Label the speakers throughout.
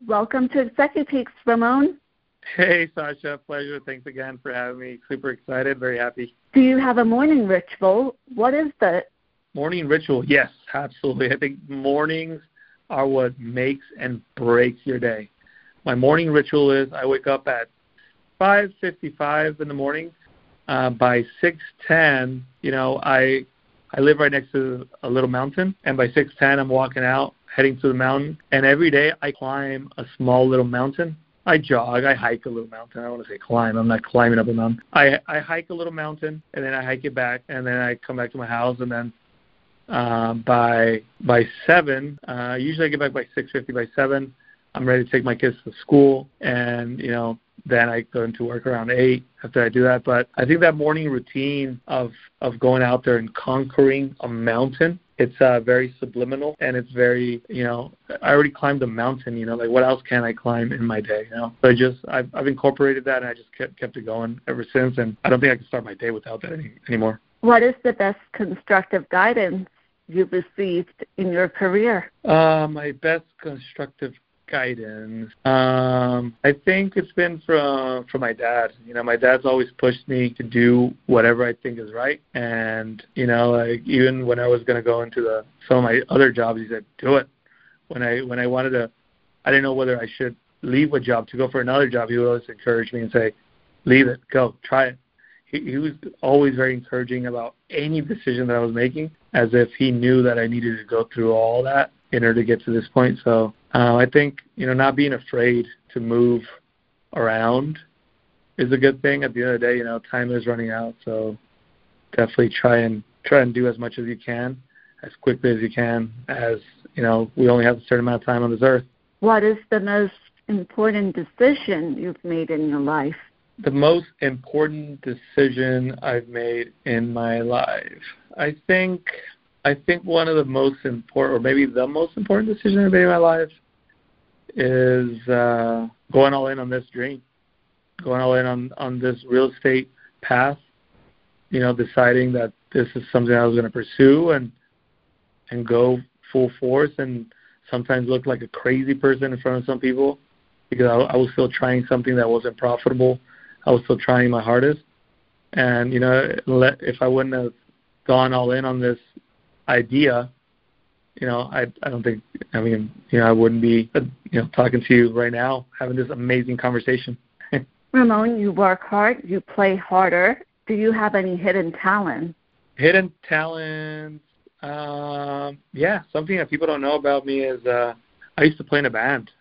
Speaker 1: Welcome to Executics, Ramon.
Speaker 2: Hey, Sasha. Pleasure. Thanks again for having me. Super excited. Very happy.
Speaker 1: Do you have a morning ritual? What is the
Speaker 2: morning ritual? Yes, absolutely. I think mornings are what makes and breaks your day. My morning ritual is I wake up at 5:55 in the morning. By 6:10, I live right next to a little mountain, and by 6:10, I'm walking out, heading to the mountain. And every day, I climb a small little mountain. I jog, I hike a little mountain. I don't want to say climb. I'm not climbing up a mountain. I hike a little mountain, and then I hike it back, and then I come back to my house, and then by 7, usually I get back by 6:50. By 7, I'm ready to take my kids to school, and then I go into work around 8 after I do that. But I think that morning routine of going out there and conquering a mountain, it's very subliminal, and it's very, I already climbed a mountain, like what else can I climb in my day, So I've incorporated that, and I just kept it going ever since, and I don't think I can start my day without that anymore.
Speaker 1: What is the best constructive guidance you've received in your career?
Speaker 2: My best constructive guidance, I think it's been from my dad. My dad's always pushed me to do whatever I think is right, and like even when I was going to go into some of my other jobs, he said, do it. When I wanted to, I didn't know whether I should leave a job to go for another job, he would always encourage me and say, leave it, go, try it. He was always very encouraging about any decision that I was making, as if he knew that I needed to go through all that in order to get to this point. So I think, not being afraid to move around is a good thing. At the end of the day, time is running out. So definitely try and do as much as you can, as quickly as you can, as, we only have a certain amount of time on this earth.
Speaker 1: What is the most important decision you've made in your life?
Speaker 2: The most important decision I've made in my life. I think one of the most important, or maybe the most important decision I've made in my life is going all in on this dream, going all in on this real estate path, deciding that this is something I was going to pursue and go full force, and sometimes look like a crazy person in front of some people, because I was still trying something that wasn't profitable. I was still trying my hardest. And, if I wouldn't have gone all in on this idea, I don't think, I wouldn't be, talking to you right now, having this amazing conversation.
Speaker 1: Ramon, you work hard, you play harder. Do you have any hidden talent?
Speaker 2: Hidden talent, yeah. Something that people don't know about me is I used to play in a band.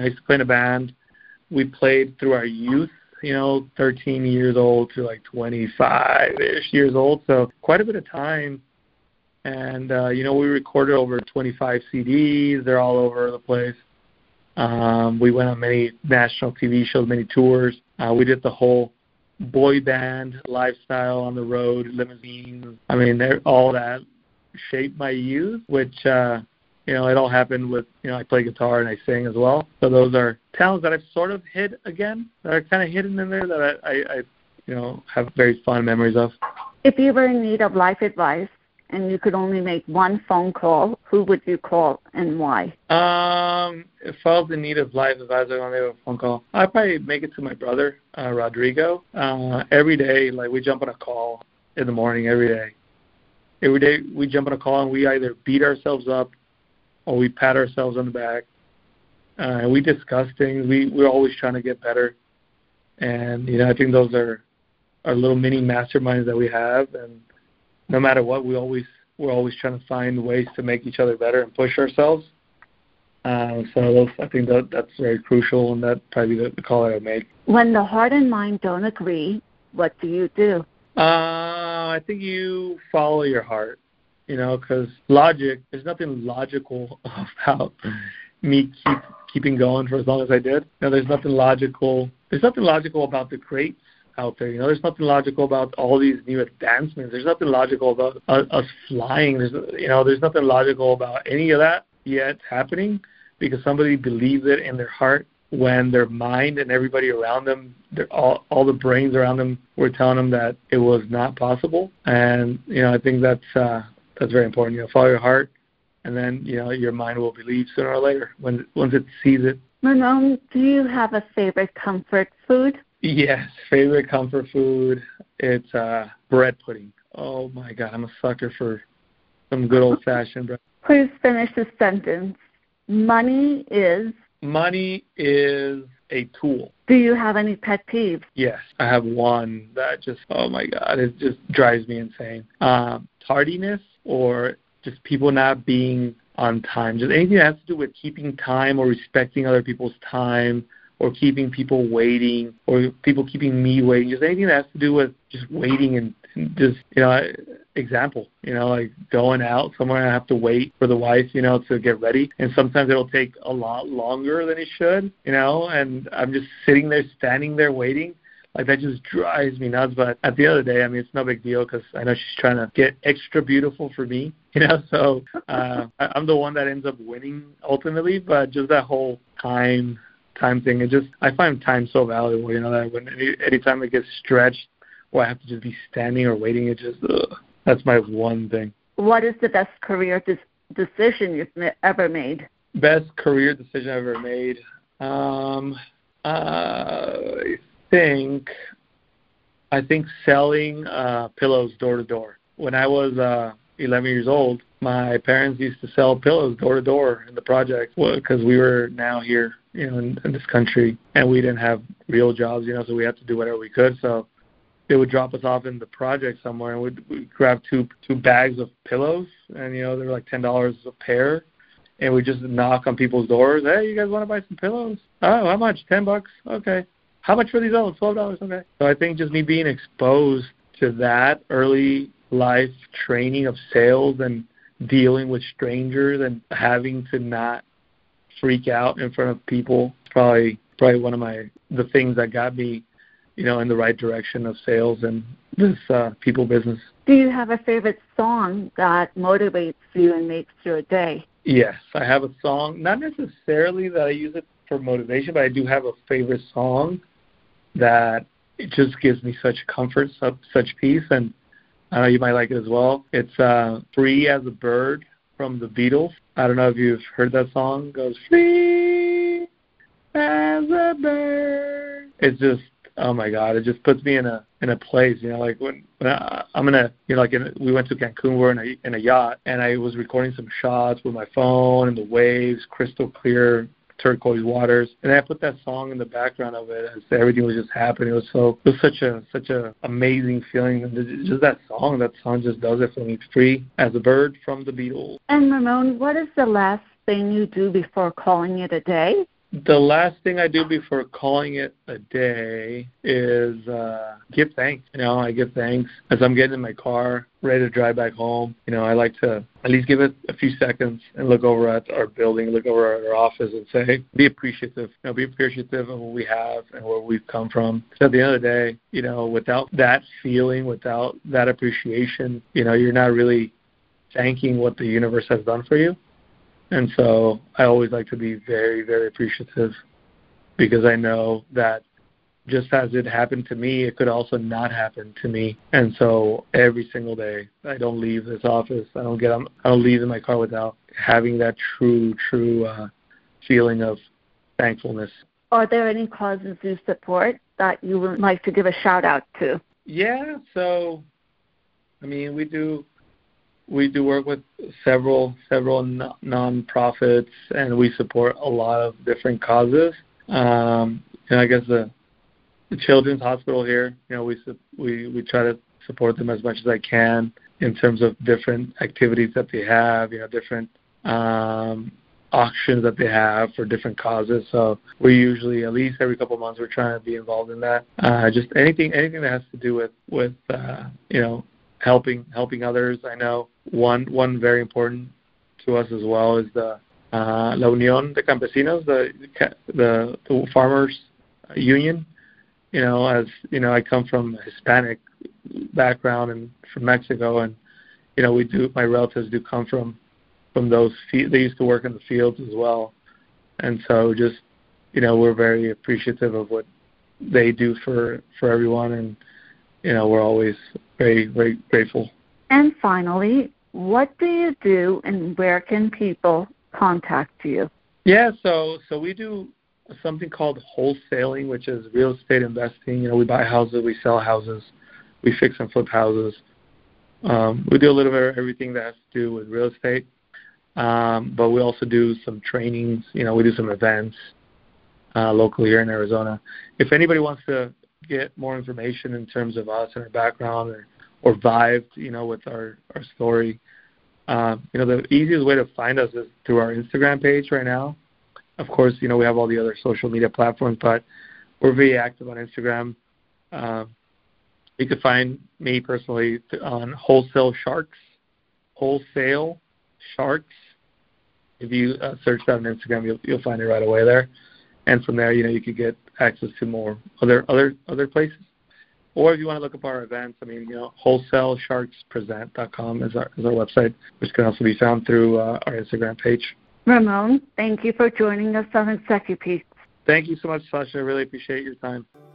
Speaker 2: We played through our youth, 13 years old to like 25-ish years old, so quite a bit of time. And, we recorded over 25 CDs. They're all over the place. We went on many national TV shows, many tours. We did the whole boy band lifestyle on the road, limousines. All that shaped my youth, which, it all happened with, I play guitar and I sing as well. So those are talents that I've sort of hid again, that are kind of hidden in there, that I have very fond memories of.
Speaker 1: If you were in need of life advice and you could only make one phone call, who would you call and why?
Speaker 2: If I was in need of life advice, I want to make a phone call, I'd probably make it to my brother, Rodrigo. Every day, like, we jump on a call in the morning, every day. Every day we jump on a call and we either beat ourselves up or we pat ourselves on the back. And we discuss things. We're always trying to get better. And, I think those are our little mini masterminds that we have. And no matter what, we're always trying to find ways to make each other better and push ourselves. So I think that's very crucial, and that's probably the call I would make.
Speaker 1: When the heart and mind don't agree, what do you do?
Speaker 2: I think you follow your heart, because logic, there's nothing logical about me keeping going for as long as I did. There's nothing logical about the crates out there. There's nothing logical about all these new advancements. There's nothing logical about us flying. There's nothing logical about any of that yet happening, because somebody believes it in their heart when their mind and everybody around them, all the brains around them, were telling them that it was not possible. And I think that's very important. Follow your heart, and then your mind will believe sooner or later once it sees it
Speaker 1: Ramon, do you have a favorite comfort food?
Speaker 2: Yes, favorite comfort food. It's bread pudding. Oh my God, I'm a sucker for some good old-fashioned bread.
Speaker 1: Please finish the sentence. Money is.
Speaker 2: Money is a tool.
Speaker 1: Do you have any pet peeves?
Speaker 2: Yes, I have one that just, oh my God, it just drives me insane. Tardiness, or just people not being on time. Just anything that has to do with keeping time or respecting other people's time, or keeping people waiting, or people keeping me waiting. Just anything that has to do with just waiting and just, example, like going out somewhere and I have to wait for the wife, to get ready. And sometimes it'll take a lot longer than it should, and I'm just sitting there, standing there waiting. Like, that just drives me nuts. But at the end of the day, it's no big deal because I know she's trying to get extra beautiful for me, so I'm the one that ends up winning ultimately. But just that whole time thing, I find time so valuable, that when anytime it gets stretched or I have to just be standing or waiting, that's my one thing.
Speaker 1: What is the best career decision you've ever made?
Speaker 2: Best career decision I've ever made? I think selling pillows door to door. When I was 11 years old, my parents used to sell pillows door to door in the project because we were now here, in this country, and we didn't have real jobs, so we had to do whatever we could. So they would drop us off in the project somewhere, and we'd grab two bags of pillows, and they were like $10 a pair, and we just knock on people's doors. Hey, you guys want to buy some pillows? Oh, how much? $10. Okay. How much for these? Oh, $12. Okay. So I think just me being exposed to that early life training of sales and dealing with strangers and having to not freak out in front of people, probably one of the things that got me, in the right direction of sales and this people business.
Speaker 1: Do you have a favorite song that motivates you and makes your day?
Speaker 2: Yes, I have a song. Not necessarily that I use it for motivation, but I do have a favorite song that it just gives me such comfort, such peace, and I know you might like it as well. It's Free as a Bird from the Beatles. I don't know if you've heard that song. It goes, free as a bird. It's just, oh my God, it just puts me in a place, like when I'm we went to Cancun, we were in a yacht, and I was recording some shots with my phone and the waves, crystal clear turquoise waters, and I put that song in the background of it as everything was just happening. It was such a amazing feeling. And just that song just does it for me. Free as a Bird from the Beatles.
Speaker 1: And Ramon, what is the last thing you do before calling it a day?
Speaker 2: The last thing I do before calling it a day is give thanks. I give thanks as I'm getting in my car, ready to drive back home. I like to at least give it a few seconds and look over at our building, look over at our office and say, be appreciative. Be appreciative of what we have and where we've come from. So at the end of the day, without that feeling, without that appreciation, you're not really thanking what the universe has done for you. And so I always like to be very, very appreciative, because I know that just as it happened to me, it could also not happen to me. And so every single day, I don't leave this office. I don't leave in my car without having that true feeling of thankfulness.
Speaker 1: Are there any causes you support that you would like to give a shout out to?
Speaker 2: Yeah. So, we do work with several non-profits, and we support a lot of different causes. I guess the Children's Hospital here, we try to support them as much as I can in terms of different activities that they have, different auctions that they have for different causes. So we usually, at least every couple of months, we're trying to be involved in that. Just anything that has to do with helping others. I know one very important to us as well is the La Unión de Campesinos, the farmers union. As I come from a Hispanic background and from Mexico, and my relatives do come from those they used to work in the fields as well, and so just we're very appreciative of what they do for everyone, and we're always very, very grateful.
Speaker 1: And finally, what do you do, and where can people contact you?
Speaker 2: Yeah, so we do something called wholesaling, which is real estate investing. We buy houses, we sell houses, we fix and flip houses. We do a little bit of everything that has to do with real estate, but we also do some trainings. We do some events locally here in Arizona. If anybody wants to get more information in terms of us and our background or vibe, with our story, the easiest way to find us is through our Instagram page right now. Of course, we have all the other social media platforms, but we're very active on Instagram. You can find me personally on Wholesale Sharks. Wholesale Sharks. If you search that on Instagram, you'll find it right away there. And from there, you could get access to more other places. Or if you want to look up our events, wholesalesharkspresent.com is our website, which can also be found through our Instagram page.
Speaker 1: Ramon, thank you for joining us on Execupeaks.
Speaker 2: Thank you so much, Sasha. I really appreciate your time.